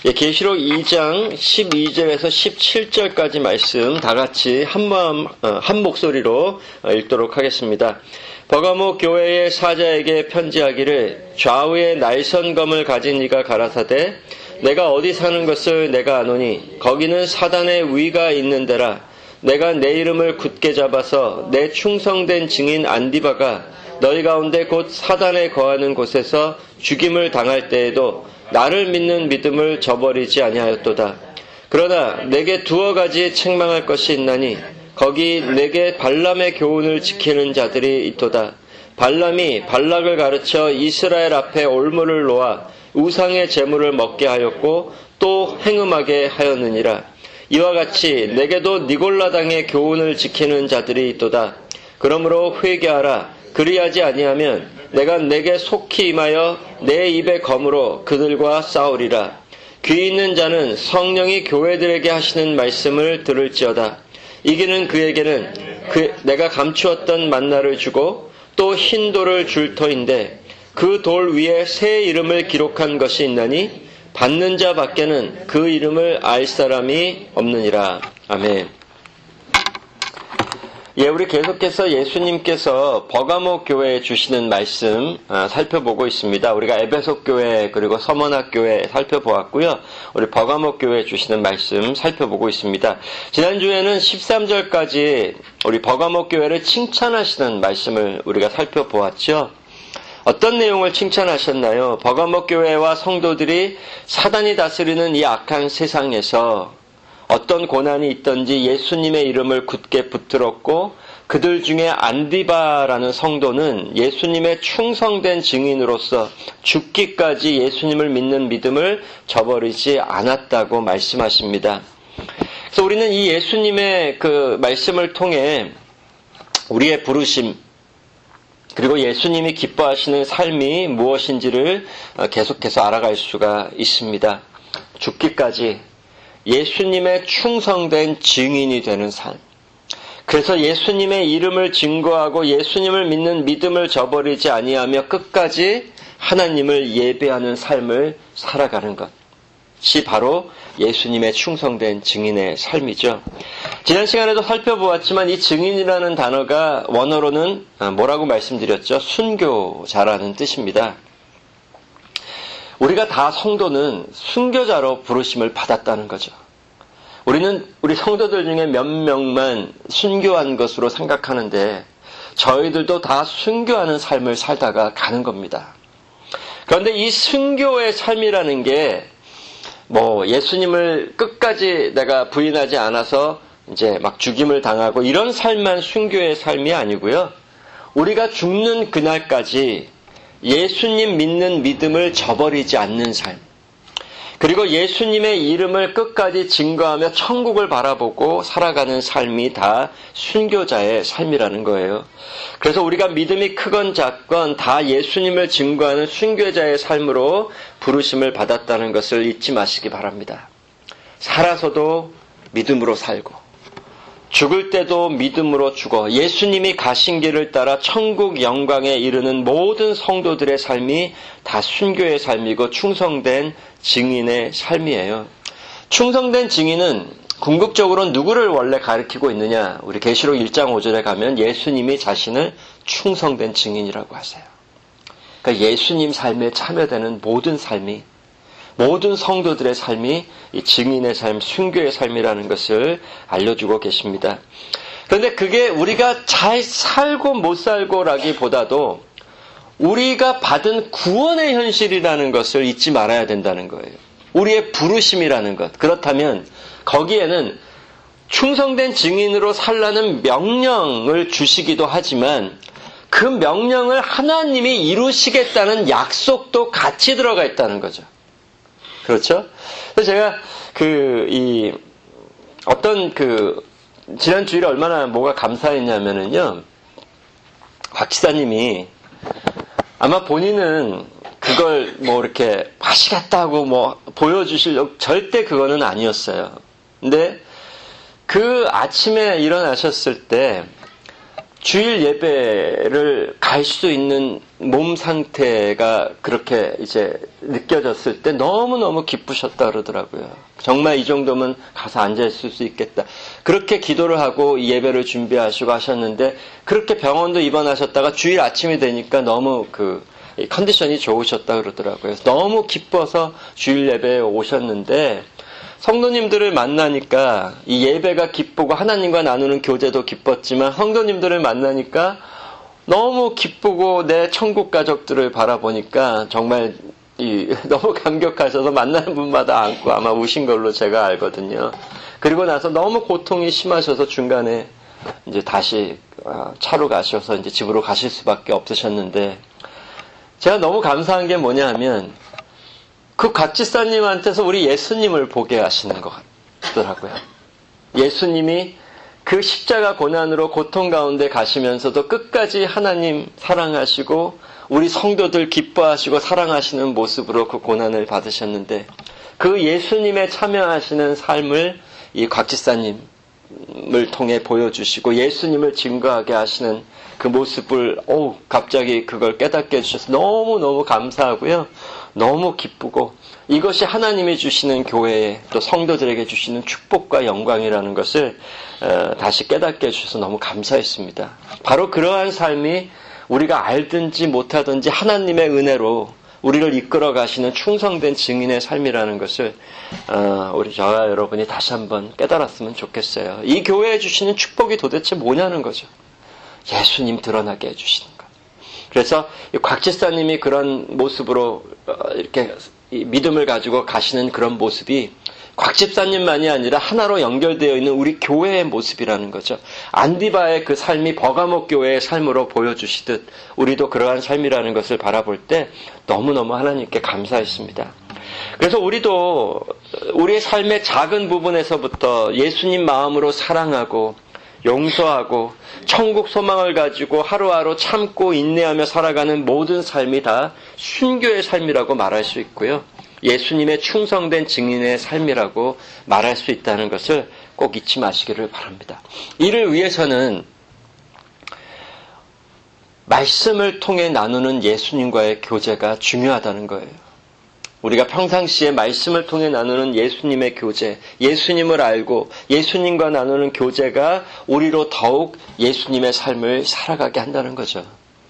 계시록 2장 12절에서 17절까지 말씀 다 같이 한 목소리로 읽도록 하겠습니다. 버가모 교회의 사자에게 편지하기를 좌우에 날선검을 가진 이가 가라사대 내가 어디 사는 것을 내가 아노니 거기는 사단의 위가 있는 데라. 내가 내 이름을 굳게 잡아서 내 충성된 증인 안디바가 너희 가운데 곧 사단에 거하는 곳에서 죽임을 당할 때에도 나를 믿는 믿음을 저버리지 아니하였도다. 그러나 내게 두어 가지 책망할 것이 있나니 거기 내게 발람의 교훈을 지키는 자들이 있도다. 발람이 발락을 가르쳐 이스라엘 앞에 올무를 놓아 우상의 제물을 먹게 하였고 또 행음하게 하였느니라. 이와 같이 내게도 니골라당의 교훈을 지키는 자들이 있도다. 그러므로 회개하라. 그리하지 아니하면 내가 내게 속히 임하여 내 입의 검으로 그들과 싸우리라. 귀 있는 자는 성령이 교회들에게 하시는 말씀을 들을지어다. 이기는 그에게는 내가 감추었던 만나를 주고 또 흰 돌을 줄 터인데 그 돌 위에 새 이름을 기록한 것이 있나니 받는 자 밖에는 그 이름을 알 사람이 없느니라. 아멘. 우리 계속해서 예수님께서 버가모 교회에 주시는 말씀 살펴보고 있습니다. 우리가 에베소 교회 그리고 서머나 교회 살펴보았고요. 우리 버가모 교회에 주시는 말씀 살펴보고 있습니다. 지난주에는 13절까지 우리 버가모 교회를 칭찬하시는 말씀을 우리가 살펴보았죠. 어떤 내용을 칭찬하셨나요? 버가모 교회와 성도들이 사단이 다스리는 이 악한 세상에서 어떤 고난이 있든지 예수님의 이름을 굳게 붙들었고 그들 중에 안디바라는 성도는 예수님의 충성된 증인으로서 죽기까지 예수님을 믿는 믿음을 저버리지 않았다고 말씀하십니다. 그래서 우리는 이 예수님의 그 말씀을 통해 우리의 부르심 그리고 예수님이 기뻐하시는 삶이 무엇인지를 계속해서 알아갈 수가 있습니다. 죽기까지 예수님의 충성된 증인이 되는 삶. 그래서 예수님의 이름을 증거하고 예수님을 믿는 믿음을 저버리지 아니하며 끝까지 하나님을 예배하는 삶을 살아가는 것이 바로 예수님의 충성된 증인의 삶이죠. 지난 시간에도 살펴보았지만 이 증인이라는 단어가 원어로는 뭐라고 말씀드렸죠? 순교자라는 뜻입니다. 우리가 다 성도는 순교자로 부르심을 받았다는 거죠. 우리는 우리 성도들 중에 몇 명만 순교한 것으로 생각하는데 저희들도 다 순교하는 삶을 살다가 가는 겁니다. 그런데 이 순교의 삶이라는 게 예수님을 끝까지 내가 부인하지 않아서 이제 막 죽임을 당하고 이런 삶만 순교의 삶이 아니고요. 우리가 죽는 그날까지 예수님 믿는 믿음을 저버리지 않는 삶. 그리고 예수님의 이름을 끝까지 증거하며 천국을 바라보고 살아가는 삶이 다 순교자의 삶이라는 거예요. 그래서 우리가 믿음이 크건 작건 다 예수님을 증거하는 순교자의 삶으로 부르심을 받았다는 것을 잊지 마시기 바랍니다. 살아서도 믿음으로 살고 죽을 때도 믿음으로 죽어 예수님이 가신 길을 따라 천국 영광에 이르는 모든 성도들의 삶이 다 순교의 삶이고 충성된 증인의 삶이에요. 충성된 증인은 궁극적으로 누구를 원래 가리키고 있느냐? 우리 계시록 1장 5절에 가면 예수님이 자신을 충성된 증인이라고 하세요. 그러니까 예수님 삶에 참여되는 모든 삶이 모든 성도들의 삶이 이 증인의 삶, 순교의 삶이라는 것을 알려주고 계십니다. 그런데 그게 우리가 잘 살고 못 살고라기보다도 우리가 받은 구원의 현실이라는 것을 잊지 말아야 된다는 거예요. 우리의 부르심이라는 것. 그렇다면 거기에는 충성된 증인으로 살라는 명령을 주시기도 하지만 그 명령을 하나님이 이루시겠다는 약속도 같이 들어가 있다는 거죠. 그렇죠? 그래서 제가 지난 주일에 얼마나 뭐가 감사했냐면은요, 박 지사님이 아마 본인은 그걸 이렇게 하시겠다고 보여주시려고 절대 그거는 아니었어요. 근데 그 아침에 일어나셨을 때 주일 예배를 갈 수 있는 몸 상태가 그렇게 이제 느껴졌을 때 너무너무 기쁘셨다 그러더라고요. 정말 이 정도면 가서 앉아있을 수 있겠다. 그렇게 기도를 하고 예배를 준비하시고 하셨는데, 그렇게 병원도 입원하셨다가 주일 아침이 되니까 너무 컨디션이 좋으셨다 그러더라고요. 너무 기뻐서 주일 예배에 오셨는데, 성도님들을 만나니까 이 예배가 기쁘고 하나님과 나누는 교제도 기뻤지만, 성도님들을 만나니까 너무 기쁘고 내 천국 가족들을 바라보니까 정말 너무 감격하셔서 만나는 분마다 안고 아마 우신 걸로 제가 알거든요. 그리고 나서 너무 고통이 심하셔서 중간에 이제 다시 차로 가셔서 이제 집으로 가실 수밖에 없으셨는데, 제가 너무 감사한 게 뭐냐 하면 그 곽지사님한테서 우리 예수님을 보게 하시는 것 같더라고요. 예수님이 그 십자가 고난으로 고통 가운데 가시면서도 끝까지 하나님 사랑하시고 우리 성도들 기뻐하시고 사랑하시는 모습으로 그 고난을 받으셨는데, 그 예수님의 참여하시는 삶을 이 곽지사님을 통해 보여주시고 예수님을 증거하게 하시는 그 모습을 갑자기 그걸 깨닫게 해주셔서 너무너무 감사하고요. 너무 기쁘고, 이것이 하나님이 주시는 교회에 또 성도들에게 주시는 축복과 영광이라는 것을 다시 깨닫게 해주셔서 너무 감사했습니다. 바로 그러한 삶이 우리가 알든지 못하든지 하나님의 은혜로 우리를 이끌어 가시는 충성된 증인의 삶이라는 것을 우리 저와 여러분이 다시 한번 깨달았으면 좋겠어요. 이 교회에 주시는 축복이 도대체 뭐냐는 거죠. 예수님 드러나게 해주시는 것. 그래서 곽지사님이 그런 모습으로 이렇게 믿음을 가지고 가시는 그런 모습이 곽집사님만이 아니라 하나로 연결되어 있는 우리 교회의 모습이라는 거죠. 안디바의 그 삶이 버가목 교회의 삶으로 보여주시듯 우리도 그러한 삶이라는 것을 바라볼 때 너무너무 하나님께 감사했습니다. 그래서 우리도 우리의 삶의 작은 부분에서부터 예수님 마음으로 사랑하고 용서하고 천국 소망을 가지고 하루하루 참고 인내하며 살아가는 모든 삶이 다 순교의 삶이라고 말할 수 있고요. 예수님의 충성된 증인의 삶이라고 말할 수 있다는 것을 꼭 잊지 마시기를 바랍니다. 이를 위해서는 말씀을 통해 나누는 예수님과의 교제가 중요하다는 거예요. 우리가 평상시에 말씀을 통해 나누는 예수님의 교제, 예수님을 알고 예수님과 나누는 교제가 우리로 더욱 예수님의 삶을 살아가게 한다는 거죠.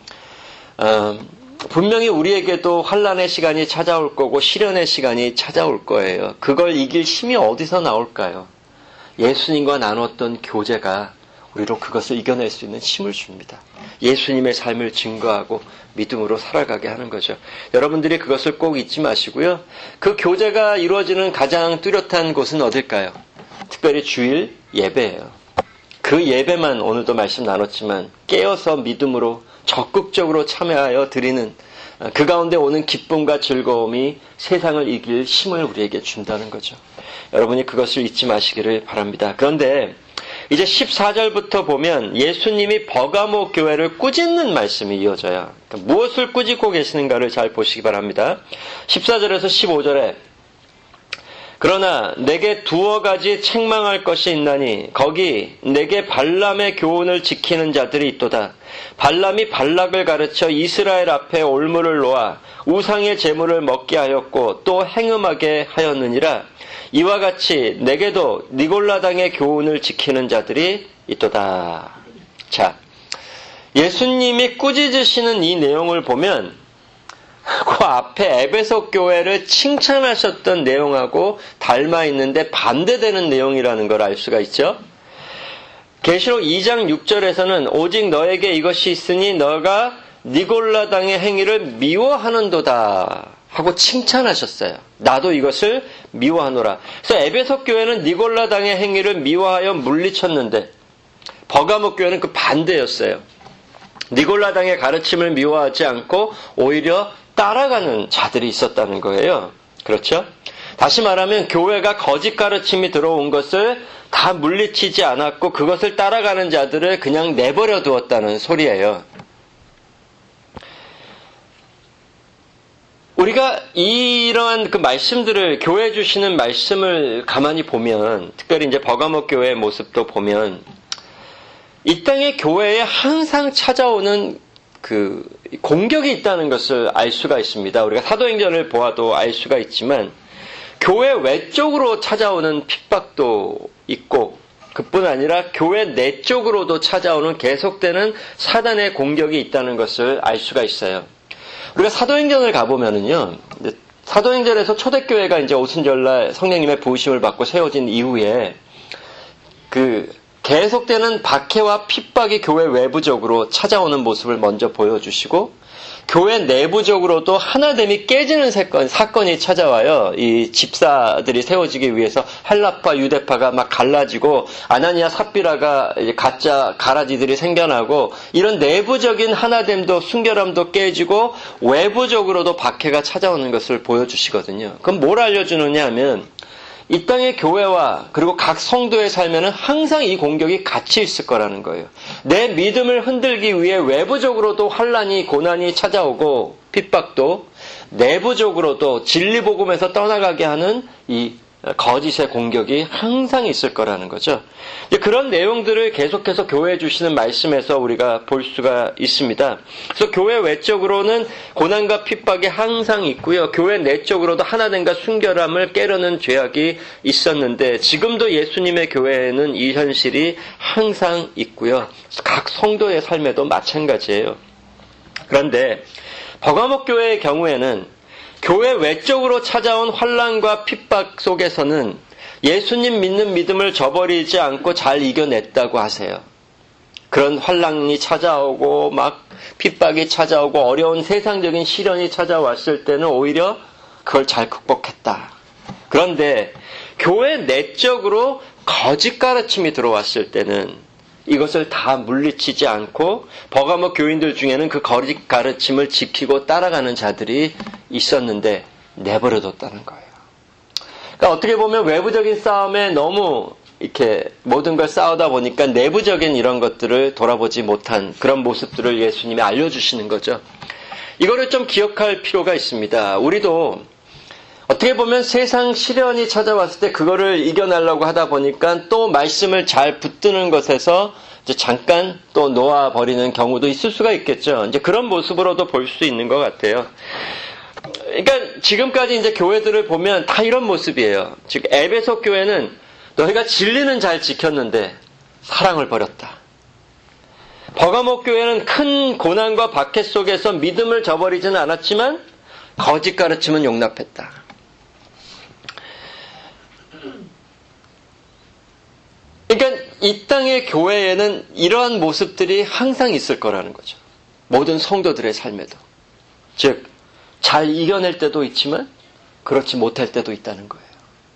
분명히 우리에게도 환난의 시간이 찾아올 거고 시련의 시간이 찾아올 거예요. 그걸 이길 힘이 어디서 나올까요? 예수님과 나눴던 교제가 우리로 그것을 이겨낼 수 있는 힘을 줍니다. 예수님의 삶을 증거하고 믿음으로 살아가게 하는 거죠. 여러분들이 그것을 꼭 잊지 마시고요. 그 교제가 이루어지는 가장 뚜렷한 곳은 어딜까요? 특별히 주일 예배예요. 그 예배만 오늘도 말씀 나눴지만 깨어서 믿음으로 적극적으로 참여하여 드리는 그 가운데 오는 기쁨과 즐거움이 세상을 이길 힘을 우리에게 준다는 거죠. 여러분이 그것을 잊지 마시기를 바랍니다. 그런데 이제 14절부터 보면 예수님이 버가모 교회를 꾸짖는 말씀이 이어져요. 그러니까 무엇을 꾸짖고 계시는가를 잘 보시기 바랍니다. 14절에서 15절에 그러나 내게 두어 가지 책망할 것이 있나니 거기 내게 발람의 교훈을 지키는 자들이 있도다. 발람이 발락을 가르쳐 이스라엘 앞에 올무를 놓아 우상의 제물을 먹게 하였고 또 행음하게 하였느니라. 이와 같이 내게도 니골라당의 교훈을 지키는 자들이 있도다. 자, 예수님이 꾸짖으시는 이 내용을 보면 그 앞에 에베소 교회를 칭찬하셨던 내용하고 닮아 있는데 반대되는 내용이라는 걸 알 수가 있죠. 계시록 2장 6절에서는 오직 너에게 이것이 있으니 너가 니골라당의 행위를 미워하는도다 하고 칭찬하셨어요. 나도 이것을 미워하노라. 그래서 에베소 교회는 니골라당의 행위를 미워하여 물리쳤는데 버가목 교회는 그 반대였어요. 니골라당의 가르침을 미워하지 않고 오히려 따라가는 자들이 있었다는 거예요. 그렇죠? 다시 말하면 교회가 거짓 가르침이 들어온 것을 다 물리치지 않았고 그것을 따라가는 자들을 그냥 내버려 두었다는 소리예요. 우리가 이러한 그 말씀들을 교회 주시는 말씀을 가만히 보면 특별히 이제 버가목 교회의 모습도 보면 이 땅의 교회에 항상 찾아오는 그 공격이 있다는 것을 알 수가 있습니다. 우리가 사도행전을 보아도 알 수가 있지만 교회 외쪽으로 찾아오는 핍박도 있고 그뿐 아니라 교회 내쪽으로도 찾아오는 계속되는 사단의 공격이 있다는 것을 알 수가 있어요. 우리가 사도행전을 가보면은요, 사도행전에서 초대교회가 이제 오순절날 성령님의 부으심을 받고 세워진 이후에 계속되는 박해와 핍박이 교회 외부적으로 찾아오는 모습을 먼저 보여주시고 교회 내부적으로도 하나됨이 깨지는 사건이 찾아와요. 이 집사들이 세워지기 위해서 헬라파, 유대파가 막 갈라지고 아나니아, 삽비라가 가짜 가라지들이 생겨나고 이런 내부적인 하나됨도 순결함도 깨지고 외부적으로도 박해가 찾아오는 것을 보여주시거든요. 그럼 뭘 알려주느냐 하면 이 땅의 교회와 그리고 각 성도의 삶에는 항상 이 공격이 같이 있을 거라는 거예요. 내 믿음을 흔들기 위해 외부적으로도 환난이 고난이 찾아오고 핍박도 내부적으로도 진리복음에서 떠나가게 하는 이 거짓의 공격이 항상 있을 거라는 거죠. 그런 내용들을 계속해서 교회에 주시는 말씀에서 우리가 볼 수가 있습니다. 그래서 교회 외적으로는 고난과 핍박이 항상 있고요. 교회 내적으로도 하나됨과 순결함을 깨려는 죄악이 있었는데 지금도 예수님의 교회에는 이 현실이 항상 있고요. 각 성도의 삶에도 마찬가지예요. 그런데 버가목 교회의 경우에는 교회 외적으로 찾아온 환난과 핍박 속에서는 예수님 믿는 믿음을 저버리지 않고 잘 이겨냈다고 하세요. 그런 환난이 찾아오고 막 핍박이 찾아오고 어려운 세상적인 시련이 찾아왔을 때는 오히려 그걸 잘 극복했다. 그런데 교회 내적으로 거짓 가르침이 들어왔을 때는 이것을 다 물리치지 않고 버가목 교인들 중에는 그 거짓 가르침을 지키고 따라가는 자들이 있었는데 내버려뒀다는 거예요. 그러니까 어떻게 보면 외부적인 싸움에 너무 이렇게 모든 걸 싸우다 보니까 내부적인 이런 것들을 돌아보지 못한 그런 모습들을 예수님이 알려주시는 거죠. 이거를 좀 기억할 필요가 있습니다. 우리도 어떻게 보면 세상 시련이 찾아왔을 때 그거를 이겨내려고 하다 보니까 또 말씀을 잘 붙드는 것에서 이제 잠깐 또 놓아버리는 경우도 있을 수가 있겠죠. 이제 그런 모습으로도 볼 수 있는 것 같아요. 그러니까 지금까지 이제 교회들을 보면 다 이런 모습이에요. 즉 에베소 교회는 너희가 진리는 잘 지켰는데 사랑을 버렸다. 버가목 교회는 큰 고난과 박해 속에서 믿음을 저버리지는 않았지만 거짓 가르침은 용납했다. 그러니까 이 땅의 교회에는 이러한 모습들이 항상 있을 거라는 거죠. 모든 성도들의 삶에도. 즉, 잘 이겨낼 때도 있지만 그렇지 못할 때도 있다는 거예요.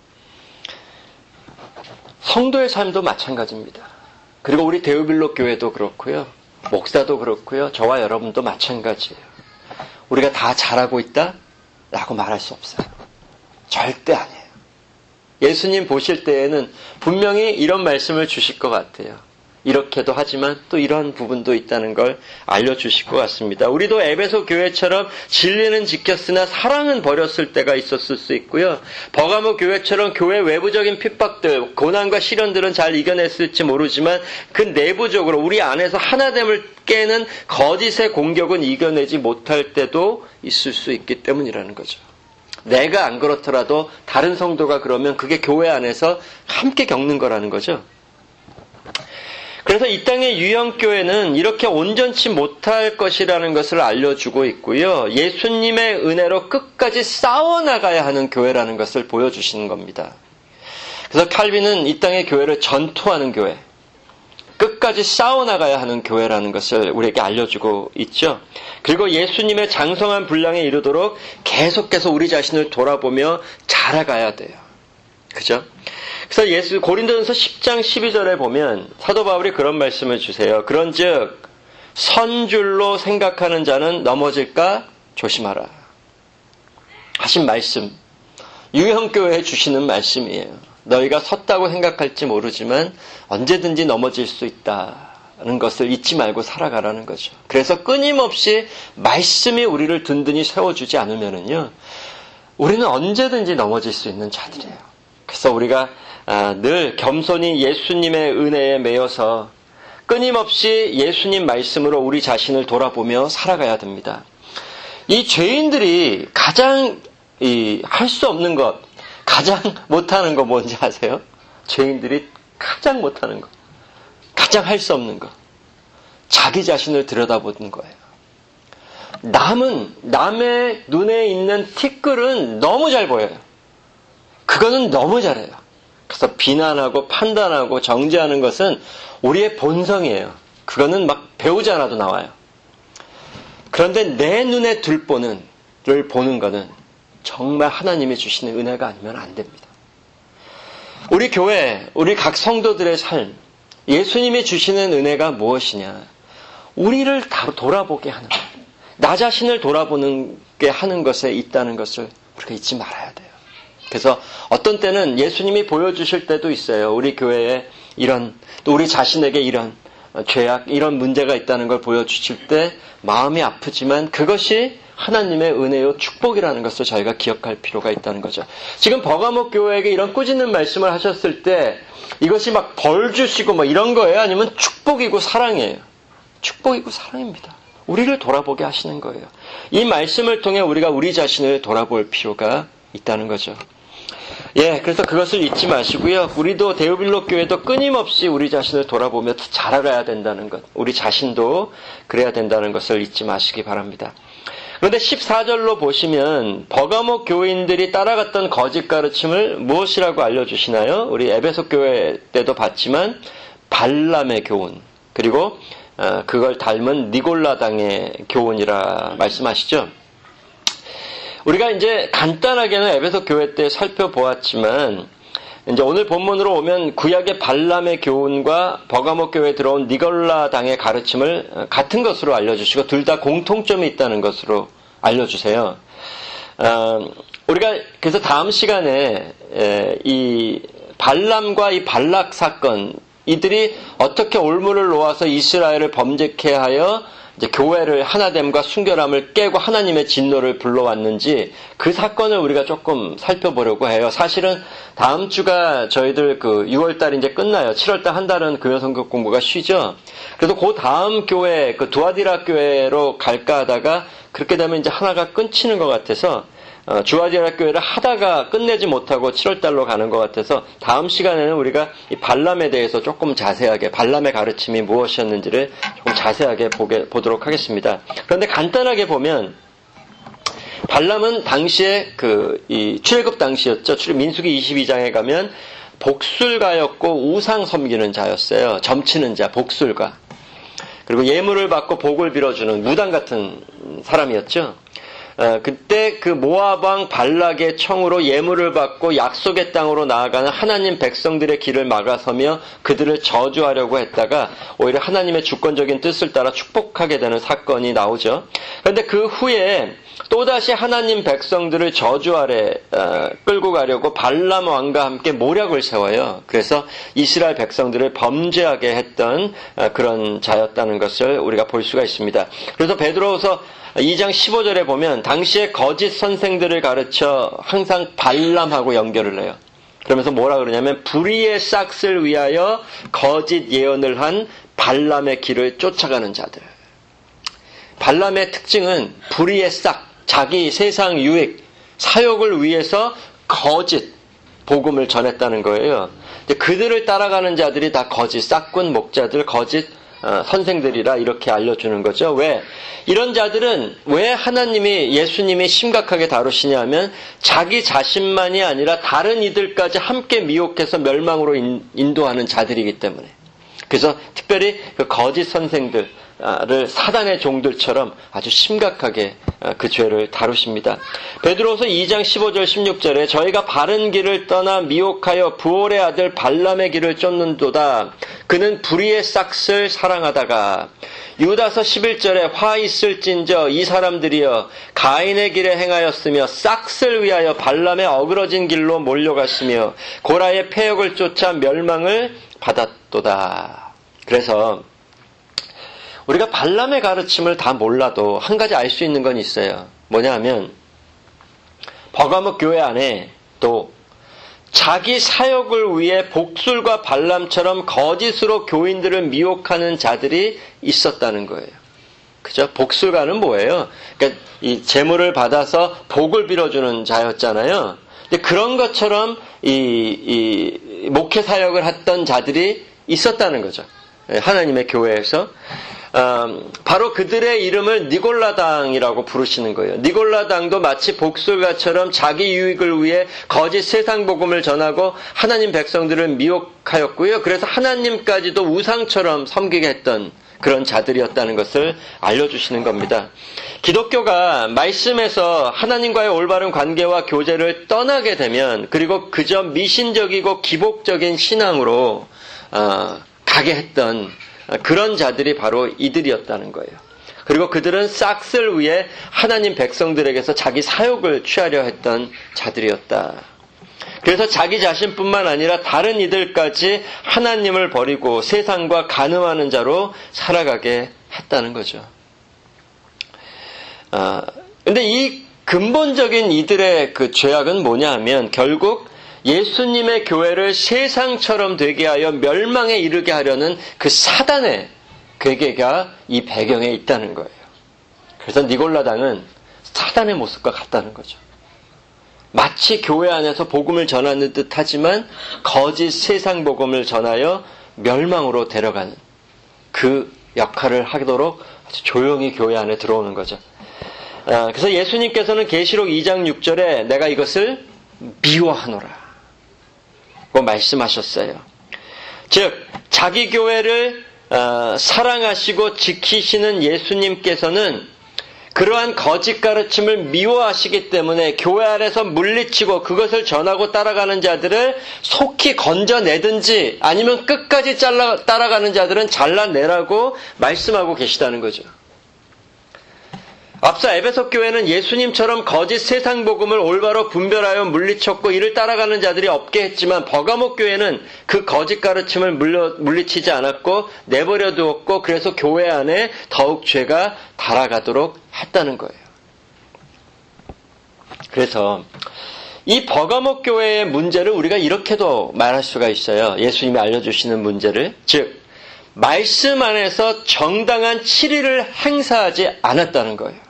성도의 삶도 마찬가지입니다. 그리고 우리 데우빌로 교회도 그렇고요. 목사도 그렇고요. 저와 여러분도 마찬가지예요. 우리가 다 잘하고 있다? 라고 말할 수 없어요. 절대 아니에요. 예수님 보실 때에는 분명히 이런 말씀을 주실 것 같아요. 이렇게도 하지만 또 이런 부분도 있다는 걸 알려주실 것 같습니다. 우리도 에베소 교회처럼 진리는 지켰으나 사랑은 버렸을 때가 있었을 수 있고요. 버가모 교회처럼 교회 외부적인 핍박들, 고난과 시련들은 잘 이겨냈을지 모르지만 그 내부적으로 우리 안에서 하나됨을 깨는 거짓의 공격은 이겨내지 못할 때도 있을 수 있기 때문이라는 거죠. 내가 안 그렇더라도 다른 성도가 그러면 그게 교회 안에서 함께 겪는 거라는 거죠. 그래서 이 땅의 유형교회는 이렇게 온전치 못할 것이라는 것을 알려주고 있고요. 예수님의 은혜로 끝까지 싸워나가야 하는 교회라는 것을 보여주시는 겁니다. 그래서 칼빈은 이 땅의 교회를 전투하는 교회, 끝까지 싸워나가야 하는 교회라는 것을 우리에게 알려주고 있죠. 그리고 예수님의 장성한 분량에 이르도록 계속해서 우리 자신을 돌아보며 자라가야 돼요. 그죠? 그래서 고린도전서 10장 12절에 보면 사도 바울이 그런 말씀을 주세요. 그런즉 선줄로 생각하는 자는 넘어질까 조심하라. 하신 말씀, 유형교회에 주시는 말씀이에요. 너희가 섰다고 생각할지 모르지만 언제든지 넘어질 수 있다는 것을 잊지 말고 살아가라는 거죠. 그래서 끊임없이 말씀이 우리를 든든히 세워주지 않으면은요, 우리는 언제든지 넘어질 수 있는 자들이에요. 그래서 우리가 늘 겸손히 예수님의 은혜에 매여서 끊임없이 예수님 말씀으로 우리 자신을 돌아보며 살아가야 됩니다. 이 죄인들이 가장 할 수 없는 것, 가장 못하는 거 뭔지 아세요? 죄인들이 가장 못하는 것, 가장 할 수 없는 것, 자기 자신을 들여다보는 거예요. 남의 눈에 있는 티끌은 너무 잘 보여요. 그거는 너무 잘해요. 그래서 비난하고 판단하고 정죄하는 것은 우리의 본성이에요. 그거는 막 배우지 않아도 나와요. 그런데 내 눈에 들보는 거는 정말 하나님이 주시는 은혜가 아니면 안 됩니다. 우리 교회, 우리 각 성도들의 삶, 예수님이 주시는 은혜가 무엇이냐? 우리를 돌아보게 하는 것, 나 자신을 돌아보는 게 하는 것에 있다는 것을 우리가 잊지 말아야 돼요. 그래서 어떤 때는 예수님이 보여주실 때도 있어요. 우리 교회에 또 우리 자신에게 이런 죄악, 이런 문제가 있다는 걸 보여주실 때 마음이 아프지만 그것이 하나님의 은혜요 축복이라는 것을 저희가 기억할 필요가 있다는 거죠. 지금 버가목 교회에게 이런 꾸짖는 말씀을 하셨을 때 이것이 막 벌 주시고 뭐 이런 거예요? 아니면 축복이고 사랑이에요? 축복이고 사랑입니다. 우리를 돌아보게 하시는 거예요. 이 말씀을 통해 우리가 우리 자신을 돌아볼 필요가 있다는 거죠. 그래서 그것을 잊지 마시고요. 우리도 데오빌로 교회도 끊임없이 우리 자신을 돌아보며 자라가야 된다는 것, 우리 자신도 그래야 된다는 것을 잊지 마시기 바랍니다. 그런데 14절로 보시면 버가목 교인들이 따라갔던 거짓 가르침을 무엇이라고 알려주시나요? 우리 에베소 교회 때도 봤지만 발람의 교훈, 그리고 그걸 닮은 니골라당의 교훈이라 말씀하시죠. 우리가 이제 간단하게는 에베소 교회 때 살펴보았지만 이제 오늘 본문으로 오면 구약의 발람의 교훈과 버가목 교회에 들어온 니골라당의 가르침을 같은 것으로 알려주시고 둘 다 공통점이 있다는 것으로 알려주세요. 우리가 그래서 다음 시간에 이 발람과 이 발락 사건, 이들이 어떻게 올무를 놓아서 이스라엘을 범죄케 하여 이제 교회를 하나됨과 순결함을 깨고 하나님의 진노를 불러왔는지 그 사건을 우리가 조금 살펴보려고 해요. 사실은 다음 주가 저희들 6월달 이제 끝나요. 7월달 한 달은 교회성경 공부가 쉬죠. 그래서 그 다음 교회, 두아디라 교회로 갈까 하다가 그렇게 되면 이제 하나가 끊치는 것 같아서 주아디라 교회를 하다가 끝내지 못하고 7월달로 가는 것 같아서 다음 시간에는 우리가 이 발람에 대해서 조금 자세하게 발람의 가르침이 무엇이었는지를 조금 자세하게 보도록 하겠습니다. 그런데 간단하게 보면 발람은 당시에 이 출애굽 당시였죠. 민수기 22장에 가면 복술가였고 우상 섬기는 자였어요. 점치는 자, 복술가. 그리고 예물을 받고 복을 빌어주는 무당 같은 사람이었죠. 그때 그 모압 왕 발락의 청으로 예물을 받고 약속의 땅으로 나아가는 하나님 백성들의 길을 막아서며 그들을 저주하려고 했다가 오히려 하나님의 주권적인 뜻을 따라 축복하게 되는 사건이 나오죠. 그런데 그 후에 또다시 하나님 백성들을 저주 아래 끌고 가려고 발람 왕과 함께 모략을 세워요. 그래서 이스라엘 백성들을 범죄하게 했던 그런 자였다는 것을 우리가 볼 수가 있습니다. 그래서 베드로후서 2장 15절에 보면 당시에 거짓 선생들을 가르쳐 항상 발람하고 연결을 해요. 그러면서 뭐라 그러냐면 불의의 싹을 위하여 거짓 예언을 한 발람의 길을 쫓아가는 자들. 발람의 특징은 불의의 싹, 자기 세상 유익, 사욕을 위해서 거짓 복음을 전했다는 거예요. 그들을 따라가는 자들이 다 거짓 싹군 목자들, 거짓 선생들이라 이렇게 알려주는 거죠. 왜? 이런 자들은 왜 하나님이 예수님이 심각하게 다루시냐 하면 자기 자신만이 아니라 다른 이들까지 함께 미혹해서 멸망으로 인도하는 자들이기 때문에. 그래서 특별히 그 거짓 선생들을 사단의 종들처럼 아주 심각하게 그 죄를 다루십니다. 베드로서 2장 15절 16절에 저희가 바른 길을 떠나 미혹하여 부올의 아들 발람의 길을 쫓는도다. 그는 불의의 싹을 사랑하다가 유다서 11절에 화 있을진저 이 사람들이여 가인의 길에 행하였으며 싹을 위하여 발람의 어그러진 길로 몰려갔으며 고라의 폐역을 쫓아 멸망을 받았도다. 그래서 우리가 발람의 가르침을 다 몰라도 한 가지 알 수 있는 건 있어요. 뭐냐 하면 버가목 교회 안에 또 자기 사역을 위해 복술과 발람처럼 거짓으로 교인들을 미혹하는 자들이 있었다는 거예요. 그죠? 복술가는 뭐예요? 그러니까 이 재물을 받아서 복을 빌어주는 자였잖아요. 근데 그런 것처럼 이 목회 사역을 했던 자들이 있었다는 거죠. 하나님의 교회에서. 바로 그들의 이름을 니골라당이라고 부르시는 거예요. 니골라당도 마치 복술가처럼 자기 유익을 위해 거짓 세상 복음을 전하고 하나님 백성들을 미혹하였고요. 그래서 하나님까지도 우상처럼 섬기게 했던 그런 자들이었다는 것을 알려주시는 겁니다. 기독교가 말씀에서 하나님과의 올바른 관계와 교제를 떠나게 되면, 그리고 그저 미신적이고 기복적인 신앙으로 가게 했던 그런 자들이 바로 이들이었다는 거예요. 그리고 그들은 싹쓸 위해 하나님 백성들에게서 자기 사욕을 취하려 했던 자들이었다. 그래서 자기 자신뿐만 아니라 다른 이들까지 하나님을 버리고 세상과 간음하는 자로 살아가게 했다는 거죠. 근데 이 근본적인 이들의 그 죄악은 뭐냐 하면 결국 예수님의 교회를 세상처럼 되게 하여 멸망에 이르게 하려는 그 사단의 괴계가 이 배경에 있다는 거예요. 그래서 니골라당은 사단의 모습과 같다는 거죠. 마치 교회 안에서 복음을 전하는 듯 하지만 거짓 세상 복음을 전하여 멸망으로 데려가는 그 역할을 하도록 아주 조용히 교회 안에 들어오는 거죠. 그래서 예수님께서는 계시록 2장 6절에 내가 이것을 미워하노라 고 말씀하셨어요. 즉 자기 교회를 사랑하시고 지키시는 예수님께서는 그러한 거짓 가르침을 미워하시기 때문에 교회 안에서 물리치고 그것을 전하고 따라가는 자들을 속히 건져내든지 아니면 끝까지 따라가는 자들은 잘라내라고 말씀하고 계시다는 거죠. 앞서 에베소 교회는 예수님처럼 거짓 세상 복음을 올바로 분별하여 물리쳤고 이를 따라가는 자들이 없게 했지만 버가모 교회는 그 거짓 가르침을 물리치지 않았고 내버려 두었고 그래서 교회 안에 더욱 죄가 달아가도록 했다는 거예요. 그래서 이 버가모 교회의 문제를 우리가 이렇게도 말할 수가 있어요. 예수님이 알려주시는 문제를. 즉 말씀 안에서 정당한 치리를 행사하지 않았다는 거예요.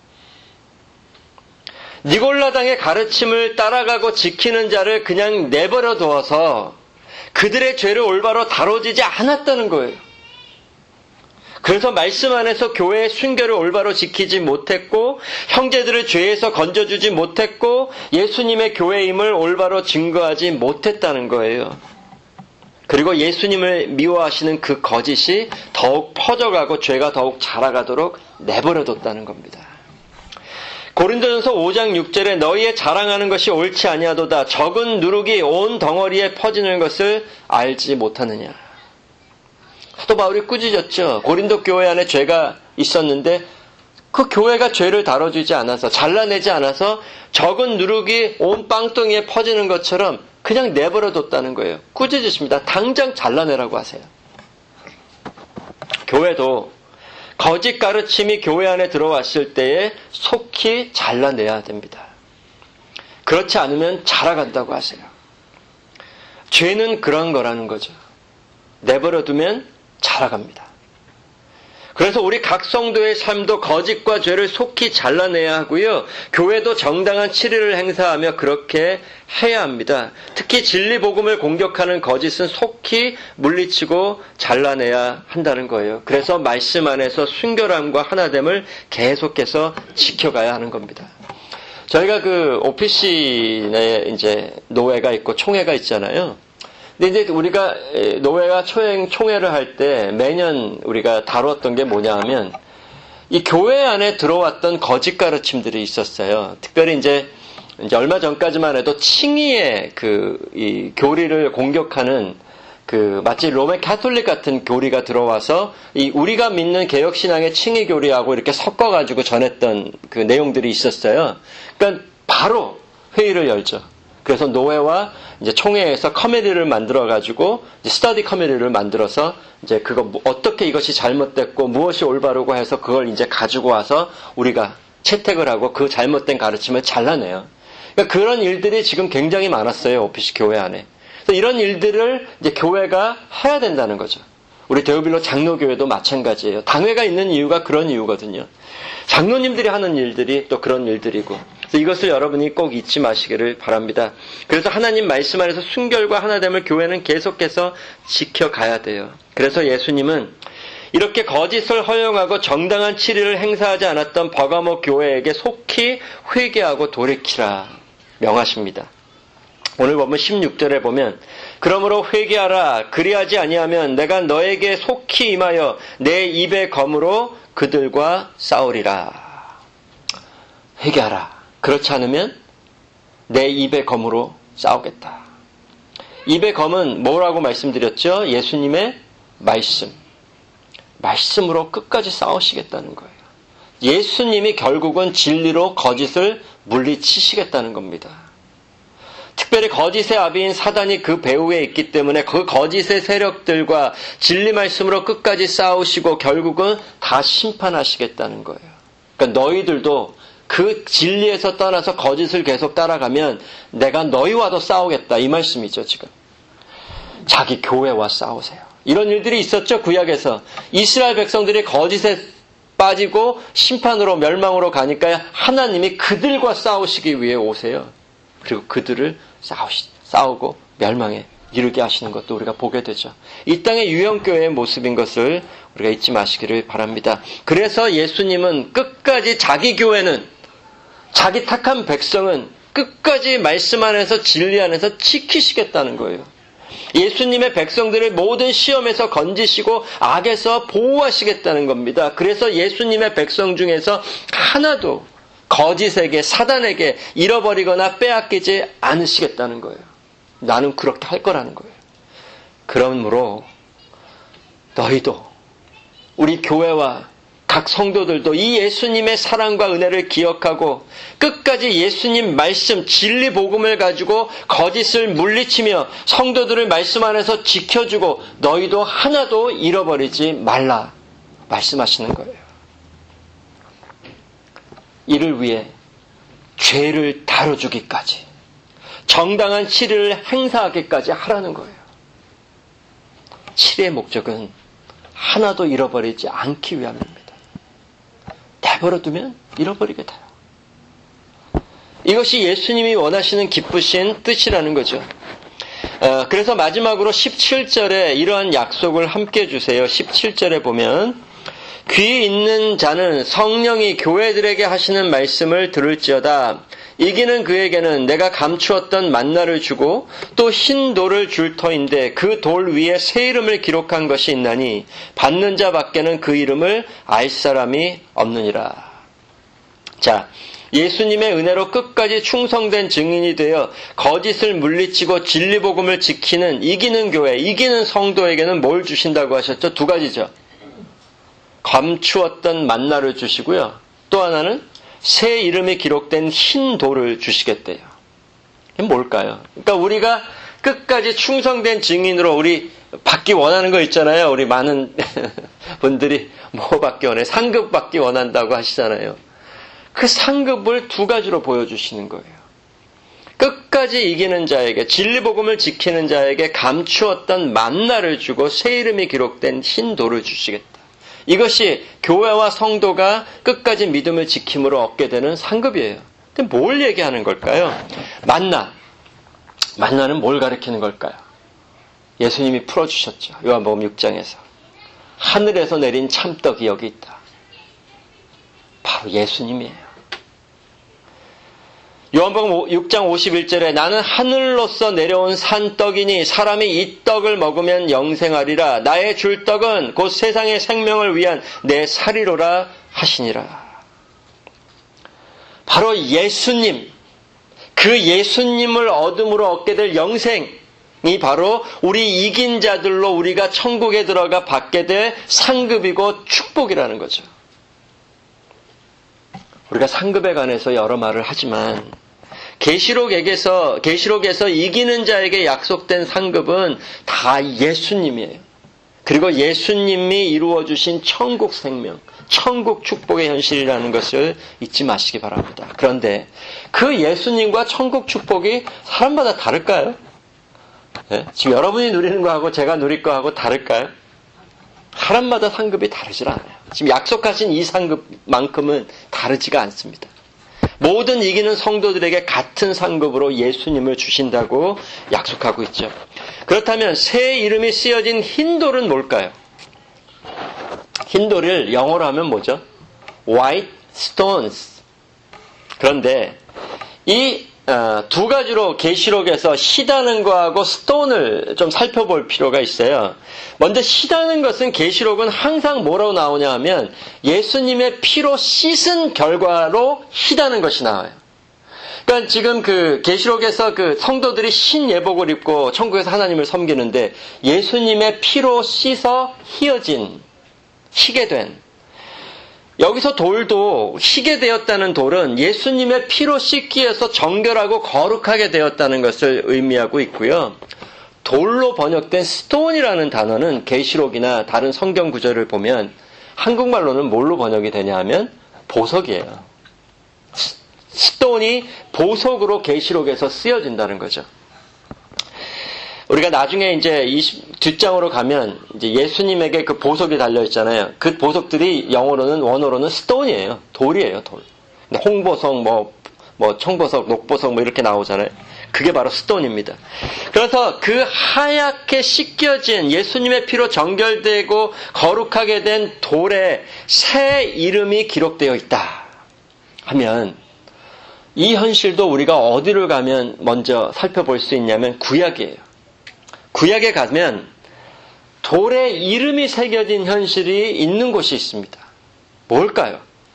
니골라당의 가르침을 따라가고 지키는 자를 그냥 내버려 두어서 그들의 죄를 올바로 다뤄지지 않았다는 거예요. 그래서 말씀 안에서 교회의 순결을 올바로 지키지 못했고 형제들을 죄에서 건져주지 못했고 예수님의 교회임을 올바로 증거하지 못했다는 거예요. 그리고 예수님을 미워하시는 그 거짓이 더욱 퍼져가고 죄가 더욱 자라가도록 내버려뒀다는 겁니다. 고린도전서 5장 6절에 너희의 자랑하는 것이 옳지 아니하도다. 적은 누룩이 온 덩어리에 퍼지는 것을 알지 못하느냐. 사도 바울이 꾸짖었죠. 고린도 교회 안에 죄가 있었는데 그 교회가 죄를 다뤄주지 않아서 잘라내지 않아서 적은 누룩이 온 빵덩이에 퍼지는 것처럼 그냥 내버려뒀다는 거예요. 꾸짖으십니다. 당장 잘라내라고 하세요. 교회도 거짓 가르침이 교회 안에 들어왔을 때에 속히 잘라내야 됩니다. 그렇지 않으면 자라간다고 하세요. 죄는 그런 거라는 거죠. 내버려두면 자라갑니다. 그래서 우리 각 성도의 삶도 거짓과 죄를 속히 잘라내야 하고요. 교회도 정당한 치리를 행사하며 그렇게 해야 합니다. 특히 진리 복음을 공격하는 거짓은 속히 물리치고 잘라내야 한다는 거예요. 그래서 말씀 안에서 순결함과 하나됨을 계속해서 지켜가야 하는 겁니다. 저희가 그 오피시에 이제 노회가 있고 총회가 있잖아요. 근데 이제 우리가 노회와 총회를 할 때 매년 우리가 다뤘던 게 뭐냐 하면 이 교회 안에 들어왔던 거짓 가르침들이 있었어요. 특별히 이제 얼마 전까지만 해도 칭의의 이 교리를 공격하는 마치 로마 가톨릭 같은 교리가 들어와서 우리가 믿는 개혁신앙의 칭의 교리하고 이렇게 섞어가지고 전했던 그 내용들이 있었어요. 그러니까 바로 회의를 열죠. 그래서 노회와 이제 총회에서 커뮤니를 만들어가지고 스터디 커뮤니를 만들어서 이제 그거 어떻게 이것이 잘못됐고 무엇이 올바르고 해서 그걸 이제 가지고 와서 우리가 채택을 하고 그 잘못된 가르침을 잘라내요. 그러니까 그런 일들이 지금 굉장히 많았어요. OPC 교회 안에. 그래서 이런 일들을 이제 교회가 해야 된다는 거죠. 우리 데오빌로 장로교회도 마찬가지예요. 당회가 있는 이유가 그런 이유거든요. 장로님들이 하는 일들이 또 그런 일들이고. 그래서 이것을 여러분이 꼭 잊지 마시기를 바랍니다. 그래서 하나님 말씀 안에서 순결과 하나됨을 교회는 계속해서 지켜가야 돼요. 그래서 예수님은 이렇게 거짓을 허용하고 정당한 치리를 행사하지 않았던 버가모 교회에게 속히 회개하고 돌이키라 명하십니다. 오늘 보면 16절에 보면 그러므로 회개하라. 그리하지 아니하면 내가 너에게 속히 임하여 내 입의 검으로 그들과 싸우리라. 회개하라. 그렇지 않으면 내 입의 검으로 싸우겠다. 입의 검은 뭐라고 말씀드렸죠? 예수님의 말씀으로 끝까지 싸우시겠다는 거예요. 예수님이 결국은 진리로 거짓을 물리치시겠다는 겁니다. 특별히 거짓의 아비인 사단이 그 배후에 있기 때문에 그 거짓의 세력들과 진리 말씀으로 끝까지 싸우시고 결국은 다 심판하시겠다는 거예요. 그러니까 너희들도 그 진리에서 떠나서 거짓을 계속 따라가면 내가 너희와도 싸우겠다 이 말씀이죠. 지금 자기 교회와 싸우세요. 이런 일들이 있었죠. 구약에서 이스라엘 백성들이 거짓에 빠지고 심판으로 멸망으로 가니까 하나님이 그들과 싸우시기 위해 오세요. 그리고 그들을 싸우고 멸망에 이르게 하시는 것도 우리가 보게 되죠. 이 땅의 유형교회의 모습인 것을 우리가 잊지 마시기를 바랍니다. 그래서 예수님은 끝까지 자기 교회는, 자기 택한 백성은 끝까지 말씀 안에서 진리 안에서 지키시겠다는 거예요. 예수님의 백성들을 모든 시험에서 건지시고 악에서 보호하시겠다는 겁니다. 그래서 예수님의 백성 중에서 하나도 거짓에게, 사단에게 잃어버리거나 빼앗기지 않으시겠다는 거예요. 나는 그렇게 할 거라는 거예요. 그러므로 너희도, 우리 교회와 각 성도들도 이 예수님의 사랑과 은혜를 기억하고 끝까지 예수님 말씀, 진리 복음을 가지고 거짓을 물리치며 성도들을 말씀 안에서 지켜주고 너희도 하나도 잃어버리지 말라 말씀하시는 거예요. 이를 위해 죄를 다뤄주기까지, 정당한 치리를 행사하기까지 하라는 거예요. 치리의 목적은 하나도 잃어버리지 않기 위함입니다. 내버려두면 잃어버리게 돼요. 이것이 예수님이 원하시는 기쁘신 뜻이라는 거죠. 그래서 마지막으로 17절에 이러한 약속을 함께 주세요. 17절에 보면 귀 있는 자는 성령이 교회들에게 하시는 말씀을 들을지어다. 이기는 그에게는 내가 감추었던 만나를 주고 또 흰 돌을 줄 터인데 그 돌 위에 새 이름을 기록한 것이 있나니 받는 자 밖에는 그 이름을 알 사람이 없느니라. 자, 예수님의 은혜로 끝까지 충성된 증인이 되어 거짓을 물리치고 진리복음을 지키는 이기는 교회, 이기는 성도에게는 뭘 주신다고 하셨죠? 두 가지죠. 감추었던 만나를 주시고요. 또 하나는 새 이름이 기록된 흰 돌을 주시겠대요. 이게 뭘까요? 그러니까 우리가 끝까지 충성된 증인으로 우리 받기 원하는 거 있잖아요. 우리 많은 분들이 뭐 받기 원해? 상급 받기 원한다고 하시잖아요. 그 상급을 두 가지로 보여주시는 거예요. 끝까지 이기는 자에게, 진리복음을 지키는 자에게 감추었던 만나를 주고 새 이름이 기록된 흰 돌을 주시겠다. 이것이 교회와 성도가 끝까지 믿음을 지킴으로 얻게 되는 상급이에요. 근데 뭘 얘기하는 걸까요? 만나는 뭘 가리키는 걸까요? 예수님이 풀어주셨죠. 요한복음 6장에서. 하늘에서 내린 참떡이 여기 있다. 바로 예수님이에요. 요한복음 6장 51절에 나는 하늘로서 내려온 산떡이니 사람이 이 떡을 먹으면 영생하리라. 나의 줄 떡은 곧 세상의 생명을 위한 내 살이로라 하시니라. 바로 예수님, 그 예수님을 얻음으로 얻게 될 영생이 바로 우리 이긴 자들로 우리가 천국에 들어가 받게 될 상급이고 축복이라는 거죠. 우리가 상급에 관해서 여러 말을 하지만 계시록에서 이기는 자에게 약속된 상급은 다 예수님이에요. 그리고 예수님이 이루어주신 천국 생명, 천국 축복의 현실이라는 것을 잊지 마시기 바랍니다. 그런데 그 예수님과 천국 축복이 사람마다 다를까요? 네? 지금 여러분이 누리는 거하고 제가 누릴 거하고 다를까요? 사람마다 상급이 다르질 않아요. 지금 약속하신 이 상급만큼은 다르지가 않습니다. 모든 이기는 성도들에게 같은 상급으로 예수님을 주신다고 약속하고 있죠. 그렇다면 새 이름이 쓰여진 흰 돌은 뭘까요? 흰 돌을 영어로 하면 뭐죠? White stones. 그런데 이 두 가지로 계시록에서 희다는 거하고 스톤을 좀 살펴볼 필요가 있어요. 먼저 희다는 것은 계시록은 항상 뭐라고 나오냐 하면 예수님의 피로 씻은 결과로 희다는 것이 나와요. 그러니까 지금 그 계시록에서 그 성도들이 흰 예복을 입고 천국에서 하나님을 섬기는데 예수님의 피로 씻어 희게 된, 여기서 돌도 희게 되었다는 돌은 예수님의 피로 씻기 위해서 정결하고 거룩하게 되었다는 것을 의미하고 있고요. 돌로 번역된 스톤이라는 단어는 계시록이나 다른 성경 구절을 보면 한국말로는 뭘로 번역이 되냐 하면 보석이에요. 스톤이 보석으로 계시록에서 쓰여진다는 거죠. 우리가 나중에 이제 뒷장으로 가면 이제 예수님에게 그 보석이 달려 있잖아요. 그 보석들이 원어로는 스톤이에요. 돌이에요, 돌. 근데 홍보석, 청보석, 녹보석 이렇게 나오잖아요. 그게 바로 스톤입니다. 그래서 그 하얗게 씻겨진 예수님의 피로 정결되고 거룩하게 된 돌에 새 이름이 기록되어 있다 하면 이 현실도 우리가 어디를 가면 먼저 살펴볼 수 있냐면 구약이에요. 구약에 가면 돌에 이름이 새겨진 현실이 있는 곳이 있습니다. 뭘까요?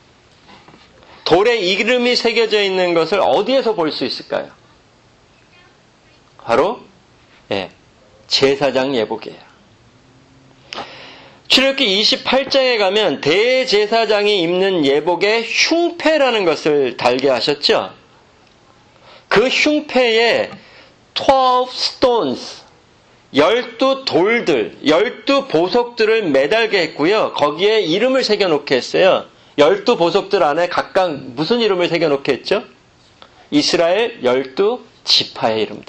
돌에 이름이 새겨져 있는 것을 어디에서 볼 수 있을까요? 바로 제사장 예복이에요. 출애굽기 28장에 가면 대제사장이 입는 예복에 흉패라는 것을 달게 하셨죠. 그 흉패에 12 stones, 12돌들, 12보석들을 매달게 했고요. 거기에 이름을 새겨놓게 했어요. 12보석들 안에 각각 무슨 이름을 새겨놓게 했죠? 이스라엘 12지파의 이름들.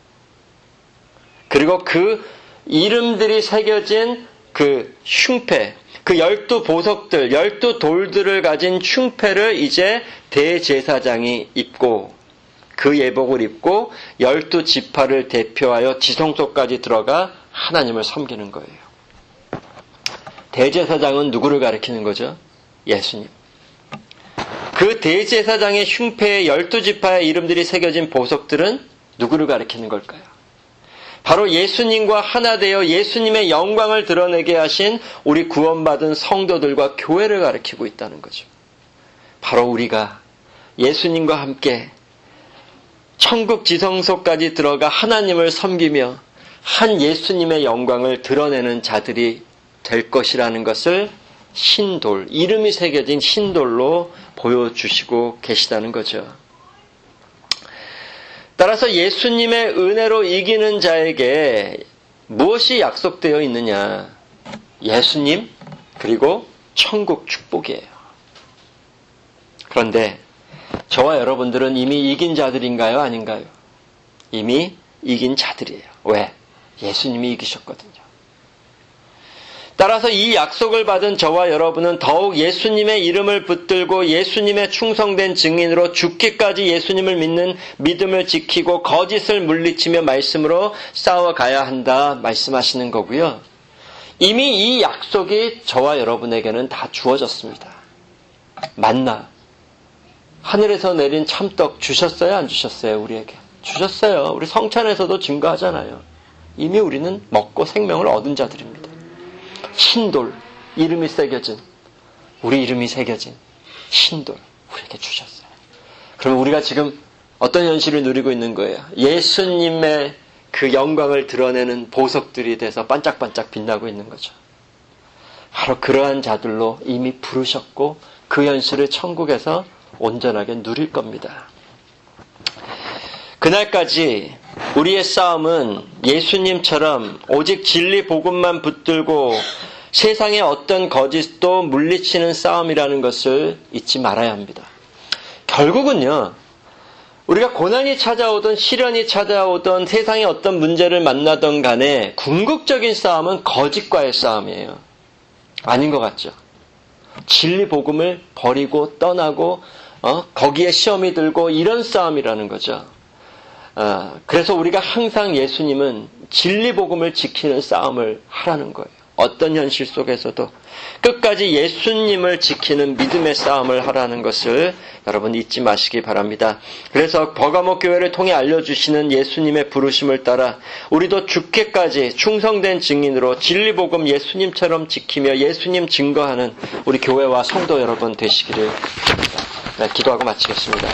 그리고 그 이름들이 새겨진 그 흉패, 그 12보석들, 12돌들을 가진 흉패를 이제 대제사장이 입고 그 예복을 입고 12지파를 대표하여 지성소까지 들어가 하나님을 섬기는 거예요. 대제사장은 누구를 가리키는 거죠? 예수님. 그 대제사장의 흉패에 12지파의 이름들이 새겨진 보석들은 누구를 가리키는 걸까요? 바로 예수님과 하나 되어 예수님의 영광을 드러내게 하신 우리 구원받은 성도들과 교회를 가리키고 있다는 거죠. 바로 우리가 예수님과 함께 천국 지성소까지 들어가 하나님을 섬기며 한 예수님의 영광을 드러내는 자들이 될 것이라는 것을 흰돌, 이름이 새겨진 흰돌로 보여주시고 계시다는 거죠. 따라서 예수님의 은혜로 이기는 자에게 무엇이 약속되어 있느냐? 예수님 그리고 천국 축복이에요. 그런데 저와 여러분들은 이미 이긴 자들인가요? 아닌가요? 이미 이긴 자들이에요. 왜? 예수님이 이기셨거든요. 따라서 이 약속을 받은 저와 여러분은 더욱 예수님의 이름을 붙들고 예수님의 충성된 증인으로 죽기까지 예수님을 믿는 믿음을 지키고 거짓을 물리치며 말씀으로 싸워가야 한다 말씀하시는 거고요. 이미 이 약속이 저와 여러분에게는 다 주어졌습니다. 만나, 하늘에서 내린 참떡 주셨어요? 안 주셨어요? 우리에게 주셨어요. 우리 성찬에서도 증거하잖아요. 이미 우리는 먹고 생명을 얻은 자들입니다. 흰돌, 이름이 새겨진, 우리 이름이 새겨진 흰돌 우리에게 주셨어요. 그럼 우리가 지금 어떤 현실을 누리고 있는 거예요? 예수님의 그 영광을 드러내는 보석들이 돼서 반짝반짝 빛나고 있는 거죠. 바로 그러한 자들로 이미 부르셨고 그 현실을 천국에서 온전하게 누릴 겁니다. 그날까지 우리의 싸움은 예수님처럼 오직 진리 복음만 붙들고 세상의 어떤 거짓도 물리치는 싸움이라는 것을 잊지 말아야 합니다. 결국은요, 우리가 고난이 찾아오든 시련이 찾아오든 세상의 어떤 문제를 만나던 간에 궁극적인 싸움은 거짓과의 싸움이에요. 아닌 것 같죠? 진리 복음을 버리고 떠나고 거기에 시험이 들고 이런 싸움이라는 거죠. 그래서 우리가 항상 예수님은 진리 복음을 지키는 싸움을 하라는 거예요. 어떤 현실 속에서도 끝까지 예수님을 지키는 믿음의 싸움을 하라는 것을 여러분 잊지 마시기 바랍니다. 그래서 버가모 교회를 통해 알려주시는 예수님의 부르심을 따라 우리도 죽게까지 충성된 증인으로 진리 복음 예수님처럼 지키며 예수님 증거하는 우리 교회와 성도 여러분 되시기를 바랍니다. 기도하고 마치겠습니다.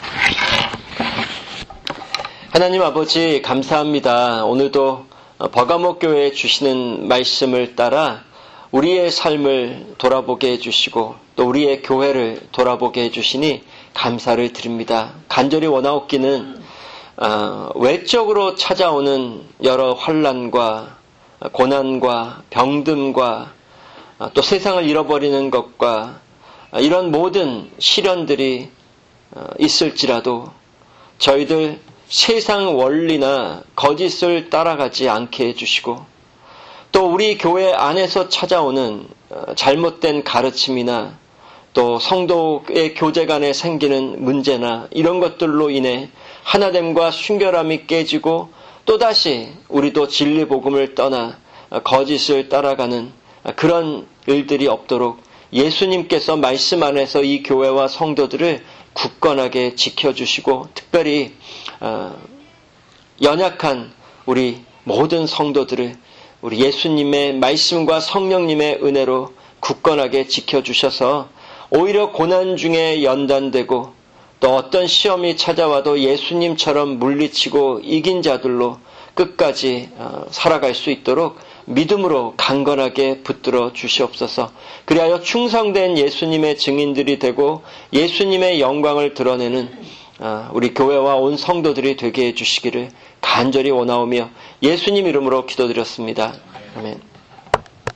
하나님 아버지 감사합니다. 오늘도 버가모 교회에 주시는 말씀을 따라 우리의 삶을 돌아보게 해주시고 또 우리의 교회를 돌아보게 해주시니 감사를 드립니다. 간절히 원하옵기는 외적으로 찾아오는 여러 환난과 고난과 병듦과 또 세상을 잃어버리는 것과 이런 모든 시련들이 있을지라도 저희들 세상 원리나 거짓을 따라가지 않게 해주시고 또 우리 교회 안에서 찾아오는 잘못된 가르침이나 또 성도의 교제 간에 생기는 문제나 이런 것들로 인해 하나됨과 순결함이 깨지고 또다시 우리도 진리 복음을 떠나 거짓을 따라가는 그런 일들이 없도록 예수님께서 말씀 안에서 이 교회와 성도들을 굳건하게 지켜주시고 특별히 연약한 우리 모든 성도들을 우리 예수님의 말씀과 성령님의 은혜로 굳건하게 지켜주셔서 오히려 고난 중에 연단되고 또 어떤 시험이 찾아와도 예수님처럼 물리치고 이긴 자들로 끝까지 살아갈 수 있도록 믿음으로 강건하게 붙들어 주시옵소서. 그리하여 충성된 예수님의 증인들이 되고 예수님의 영광을 드러내는 우리 교회와 온 성도들이 되게 해주시기를 간절히 원하오며 예수님 이름으로 기도드렸습니다. 아멘.